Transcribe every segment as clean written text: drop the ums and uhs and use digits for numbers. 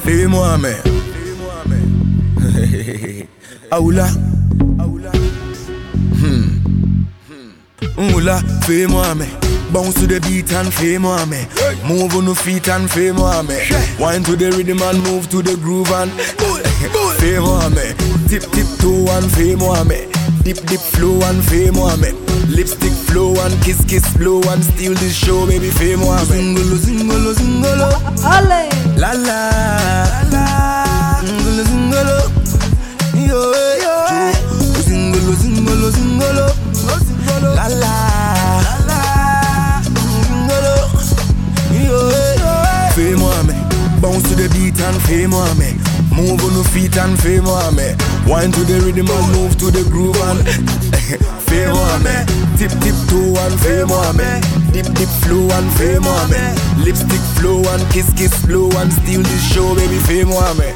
Fais-moi mais. Aoula. Oula, fais-moi mais. Bounce to the beat and fais-moi mais. Move on the feet and fais-moi mais. Wind to the rhythm and move to the groove and fais-moi mais. Tip tip toe and fais-moi mais. Dip dip flow and fais-moi mais. Lipstick flow and kiss kiss blow and steal the show baby fais-moi mais. Zingolo zingolo zingolo. Allez. La la la. Zingolo zingolo. Yo yo. Zingolo zingolo zingolo. La la la. Zingolo. Yo yo. Fais-moi mais. Bounce to the beat and fais-moi mais. Move on the feet and fais-moi mais. Wind to the rhythm and move to the groove and fais-moi mais. Tip tip toe and fais-moi mais. Dip dip flow and fais-moi mais. Lipstick flow and kiss kiss blow and steal the show baby fais-moi mais.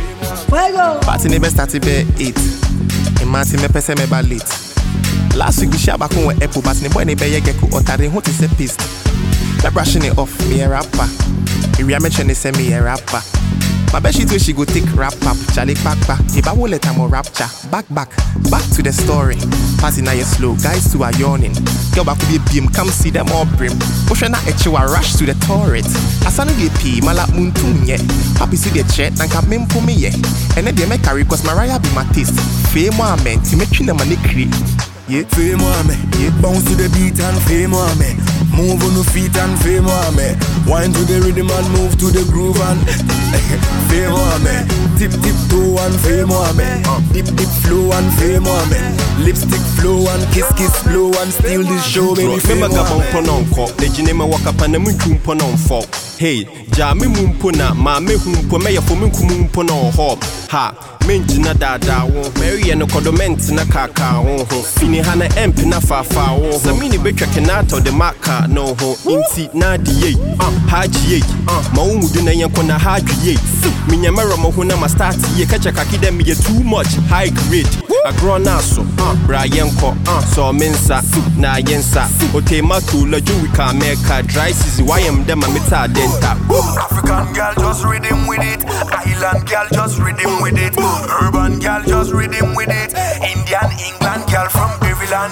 Fuego. Party never started by 8. Imagine me pese me ba late. Last week we share back on with Apple, but the boy ne be yegeko otare ho te se pissed. Me brushing it off, me a rapper. Area mention they say me a rapper. My bet she go take rap up, Charlie back. If I will let her more rapture, back to the story. Passing now you slow, guys too are yawning. Girl back with a beam, come see them all brim. Ocean na echo a rush to the turret. Asana de pee, malak moon tune ye. Happy see the chat, and come in for me ye. And then they make carry cause Mariah be my taste. Fais-moi man, to make you the money create. Yeah, fais-moi mais. Bounce to the beat and fais-moi mais. Move on the feet and fais-moi mais. Wind to the rhythm and move to the groove and fais-moi mais. Tip tip toe and fais-moi mais. Dip dip flow and fais-moi mais. Lipstick flow and kiss kiss blow and steal the show baby fais-moi mais. The jinema walk up and the mumpo non fall. Hey, Jami mumpo na ma me humpo me ya for mumpo no hop. Ha, menjina dada wo. Mary and kodoment na kaka wo. Fini hana emp na fafa wo. Samini betwa kenato de maka no ho. Inti na die. Haji ye. Ma umudu na yanko na haji ye. Minyamara mo ho na ma start ye. Kacha kakide me too much high grade. Agro naso. Brian ko. So mensa na yensa. Otema to loju we can make a dry season. Why am them a meta denta. African girl just rhythm with it. Island girl just rhythm with it. Urban girl just rhythm with it. Indian England girl from Beverland.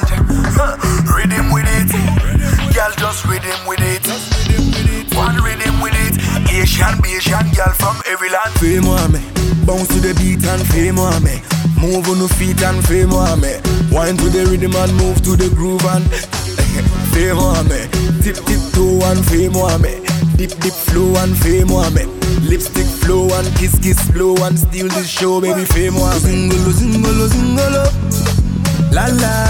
Rhythm with it. Girl just rhythm with it. One rhythm with it. Asian girl from every land. Fais-moi mais. Bounce to the beat and fais-moi mais. Move on the feet and fais-moi mais. Wind to the rhythm and move to the groove and fais-moi mais. Tip tip toe and fais-moi mais. Dip dip flow and fais-moi mais. Lipstick flow and kiss kiss blow and steal the show baby fais-moi mais. Zingolo zingolo zingolo. La la.